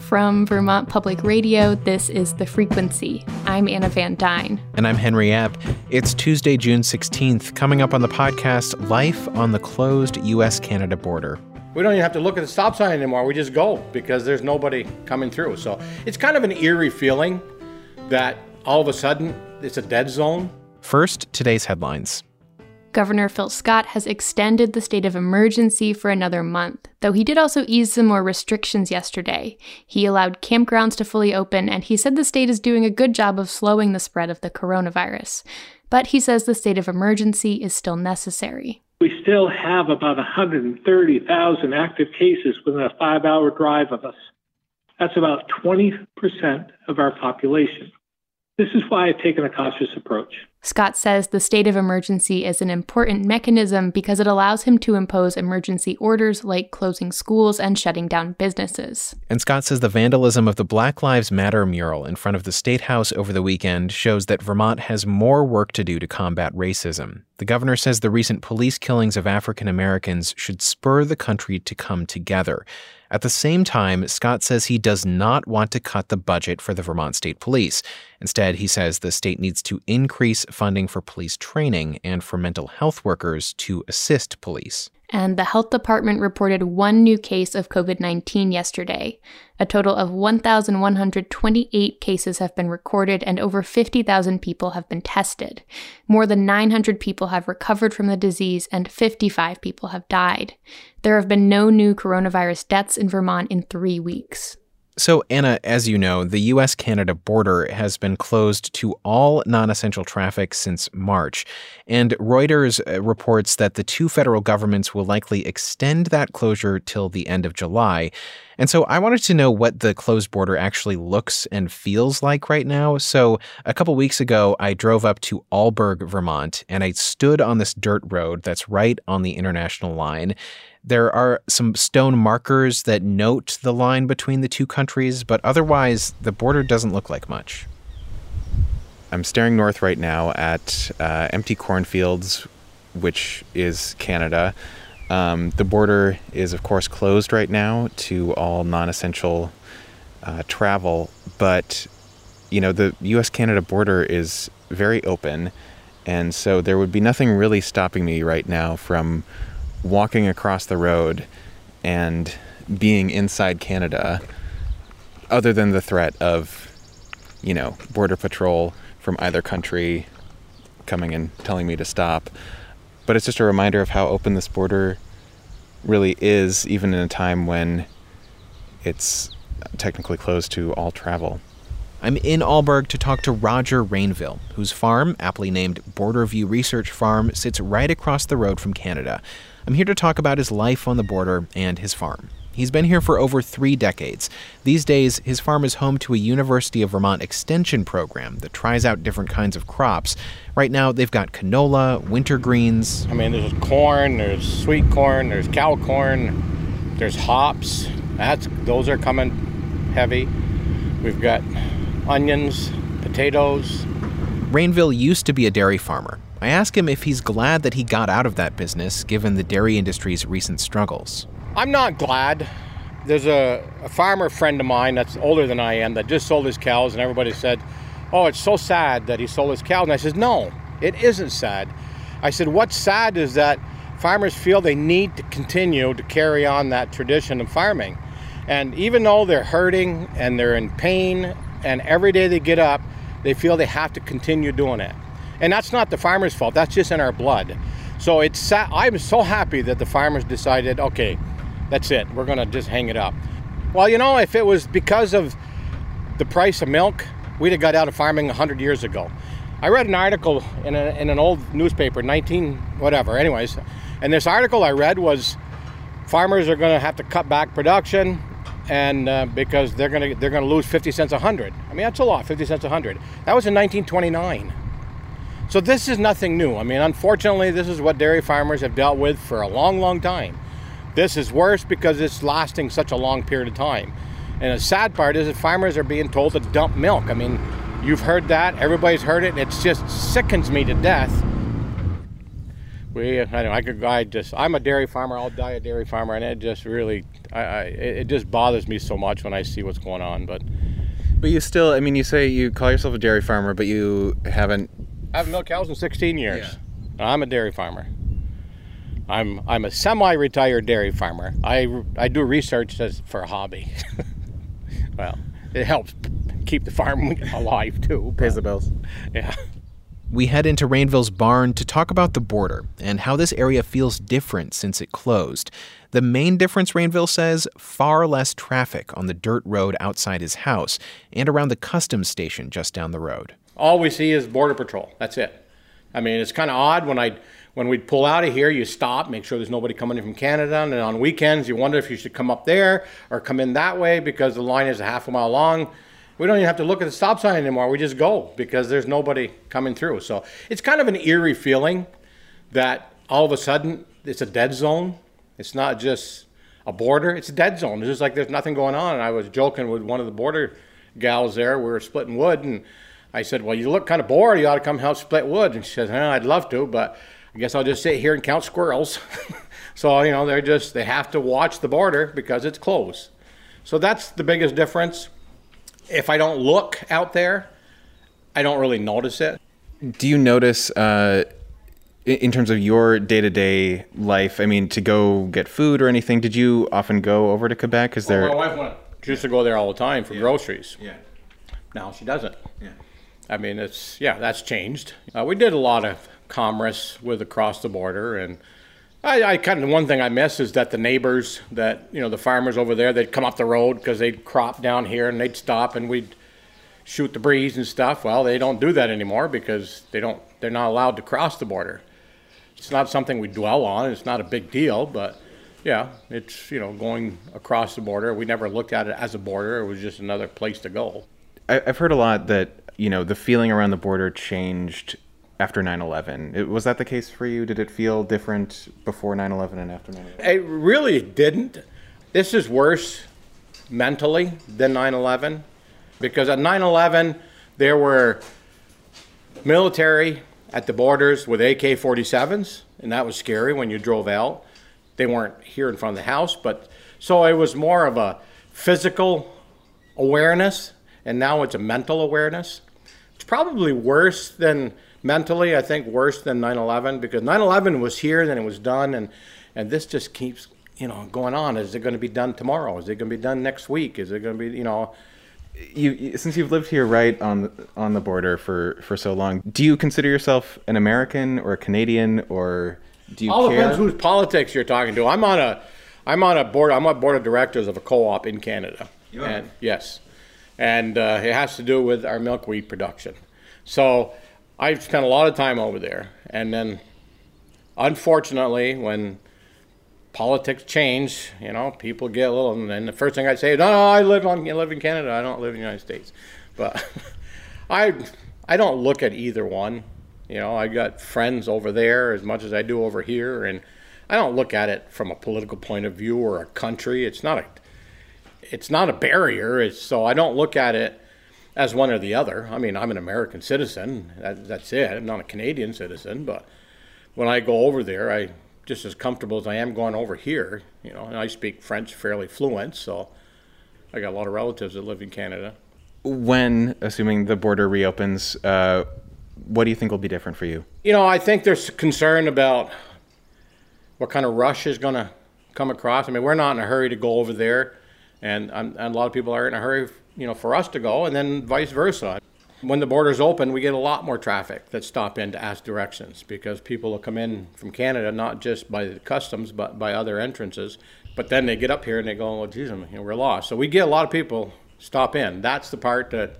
From Vermont Public Radio, this is The Frequency. I'm Anna Van Dyne. And I'm Henry Epp. It's Tuesday, June 16th. Coming up on the podcast, life on the closed U.S.-Canada border. We don't even have to look at the stop sign anymore. We just go because there's nobody coming through. So it's kind of an eerie feeling that all of a sudden it's a dead zone. First, today's headlines. Governor Phil Scott has extended the state of emergency for another month, though he did also ease some more restrictions yesterday. He allowed campgrounds to fully open, and he said the state is doing a good job of slowing the spread of the coronavirus. But he says the state of emergency is still necessary. We still have about 130,000 active cases within a 5-hour drive of us. That's about 20% of our population. This is why I've taken a cautious approach. Scott says the state of emergency is an important mechanism because it allows him to impose emergency orders like closing schools and shutting down businesses. And Scott says the vandalism of the Black Lives Matter mural in front of the State House over the weekend shows that Vermont has more work to do to combat racism. The governor says the recent police killings of African Americans should spur the country to come together. At the same time, Scott says he does not want to cut the budget for the Vermont State Police. Instead, he says the state needs to increase funding for police training and for mental health workers to assist police. And the health department reported one new case of COVID-19 yesterday. A total of 1,128 cases have been recorded and over 50,000 people have been tested. More than 900 people have recovered from the disease and 55 people have died. There have been no new coronavirus deaths in Vermont in 3 weeks. So, Anna, as you know, the U.S.-Canada border has been closed to all non-essential traffic since March. And Reuters reports that the two federal governments will likely extend that closure till the end of July. And so I wanted to know what the closed border actually looks and feels like right now. So a couple weeks ago, I drove up to Alburgh, Vermont, and I stood on this dirt road that's right on the international line. There are some stone markers that note the line between the two countries, but otherwise, the border doesn't look like much. I'm staring north right now at empty cornfields, which is Canada. The border is, of course, closed right now to all non-essential travel, but, you know, the U.S.-Canada border is very open, and so there would be nothing really stopping me right now from walking across the road and being inside Canada, other than the threat of, you know, border patrol from either country coming and telling me to stop. But it's just a reminder of how open this border really is, even in a time when it's technically closed to all travel. I'm in Alburgh to talk to Roger Rainville, whose farm, aptly named Borderview Research Farm, sits right across the road from Canada. I'm here to talk about his life on the border and his farm. He's been here for over 3 decades. These days, his farm is home to a University of Vermont extension program that tries out different kinds of crops. Right now, they've got canola, winter greens. I mean, there's corn, there's sweet corn, there's cow corn, there's hops. Those are coming heavy. We've got onions, potatoes. Rainville used to be a dairy farmer. I ask him if he's glad that he got out of that business, given the dairy industry's recent struggles. I'm not glad. There's a farmer friend of mine that's older than I am that just sold his cows, and everybody said, oh, it's so sad that he sold his cows. And I said, no, it isn't sad. I said, what's sad is that farmers feel they need to continue to carry on that tradition of farming. And even though they're hurting and they're in pain, and every day they get up, they feel they have to continue doing it. And that's not the farmer's fault. That's just in our blood. So it's sad. I'm so happy that the farmers decided, okay, that's it. We're going to just hang it up. Well, you know, if it was because of the price of milk, we'd have got out of farming 100 years ago. I read an article in an old newspaper, anyways. And this article I read was farmers are going to have to cut back production and because they're going to lose 50 cents a hundred. I mean, that's a lot, 50 cents a hundred. That was in 1929. So this is nothing new. I mean, unfortunately, this is what dairy farmers have dealt with for a long, long time. This is worse because it's lasting such a long period of time. And the sad part is that farmers are being told to dump milk. I mean, you've heard that. Everybody's heard it. It just sickens me to death. I'm a dairy farmer. I'll die a dairy farmer. And it just really, It just bothers me so much when I see what's going on. But you still, I mean, you say you call yourself a dairy farmer, but you haven't... I haven't milked cows in 16 years. Yeah. I'm a dairy farmer. I'm a semi-retired dairy farmer. I do research for a hobby. Well, it helps keep the farm alive too. Pays the bills. Yeah. We head into Rainville's barn to talk about the border and how this area feels different since it closed. The main difference, Rainville says, far less traffic on the dirt road outside his house and around the customs station just down the road. All we see is Border Patrol. That's it. I mean, it's kind of odd when we'd pull out of here, you stop, make sure there's nobody coming in from Canada, and then on weekends you wonder if you should come up there or come in that way because the line is a half a mile long. We don't even have to look at the stop sign anymore. We just go because there's nobody coming through. So it's kind of an eerie feeling that all of a sudden it's a dead zone. It's not just a border. It's a dead zone. It's just like there's nothing going on. And I was joking with one of the border gals there. We were splitting wood. And I said, well, you look kind of bored. You ought to come help split wood. And she says, I'd love to, but I guess I'll just sit here and count squirrels. So, they have to watch the border because it's closed. So that's the biggest difference. If I don't look out there, I don't really notice it. Do you notice, in terms of your day-to-day life, I mean, to go get food or anything, did you often go over to Quebec? My wife used to go there all the time for groceries. Yeah. Now she doesn't. Yeah. I mean, that's changed. We did a lot of commerce with across the border, and I kind of, one thing I miss is that the neighbors, that the farmers over there, they'd come up the road because they'd crop down here and they'd stop and we'd shoot the breeze and stuff. Well, they don't do that anymore because they're not allowed to cross the border. It's not something we dwell on. It's not a big deal, but yeah, it's going across the border. We never looked at it as a border. It was just another place to go. I've heard a lot that the feeling around the border changed after 9/11. Was that the case for you? Did it feel different before 9/11 and after 9/11? It really didn't. This is worse mentally than 9/11 because at 9/11 there were military at the borders with AK-47s, and that was scary when you drove out. They weren't here in front of the house, but so it was more of a physical awareness, and now it's a mental awareness. It's probably worse than mentally, I think worse than 9/11 because 9/11 was here, then it was done, and this just keeps going on. Is it going to be done tomorrow? Is it going to be done next week? Is it going to be You since you've lived here right on the border for so long, do you consider yourself an American or a Canadian, or do you all care? depends whose politics you're talking to. I'm on board of directors of a co-op in Canada. You are? And yes, and it has to do with our milkweed production. So I've spent a lot of time over there, and then unfortunately when politics change, people get a little, and then the first thing I'd say is, no, I live in Canada, I don't live in the United States. But I don't look at either one. I got friends over there as much as I do over here, and I don't look at it from a political point of view or a country. It's not a barrier. So I don't look at it as one or the other. I mean, I'm an American citizen. That's it. I'm not a Canadian citizen, but when I go over there, I'm just as comfortable as I am going over here. And I speak French fairly fluent, so I got a lot of relatives that live in Canada. When, assuming the border reopens, what do you think will be different for you? I think there's concern about what kind of rush is going to come across. I mean, we're not in a hurry to go over there, and a lot of people are in a hurry for us to go, and then vice versa. When the border's open, we get a lot more traffic that stop in to ask directions because people will come in from Canada, not just by the customs, but by other entrances. But then they get up here and they go, well, geez, we're lost. So we get a lot of people stop in. That's the part that,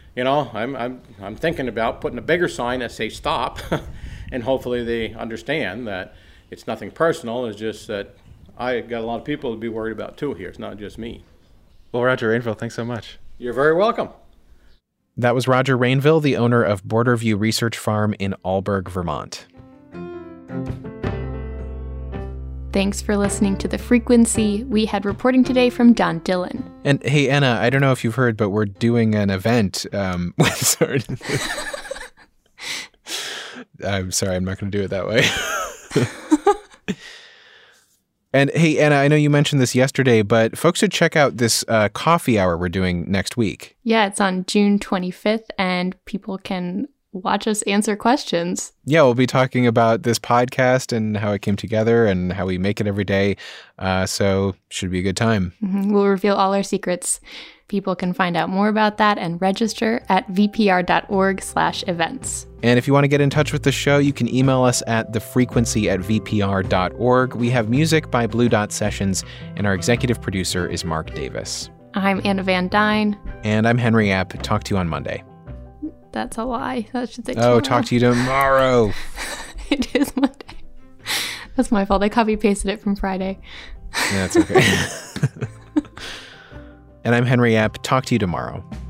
I'm thinking about putting a bigger sign that says stop, and hopefully they understand that it's nothing personal. It's just that I got a lot of people to be worried about too here. It's not just me. Well, Roger Rainville, thanks so much. You're very welcome. That was Roger Rainville, the owner of Borderview Research Farm in Alburgh, Vermont. Thanks for listening to The Frequency. We had reporting today from Don Dillon. And hey, Anna, I don't know if you've heard, but we're doing an event sorry. I'm sorry, I'm not going to do it that way. And hey, Anna, I know you mentioned this yesterday, but folks should check out this coffee hour we're doing next week. Yeah, it's on June 25th, and people can watch us answer questions. Yeah, we'll be talking about this podcast and how it came together and how we make it every day. So should be a good time. Mm-hmm. We'll reveal all our secrets. People can find out more about that and register at vpr.org/events. And if you want to get in touch with the show, you can email us at thefrequency@vpr.org. We have music by Blue Dot Sessions, and our executive producer is Mark Davis. I'm Anna Van Dyne. And I'm Henry Epp. Talk to you on Monday. That's a lie. That should say tomorrow. Oh, talk to you tomorrow. It is Monday. That's my fault. I copy-pasted it from Friday. That's okay. And I'm Henry Epp. Talk to you tomorrow.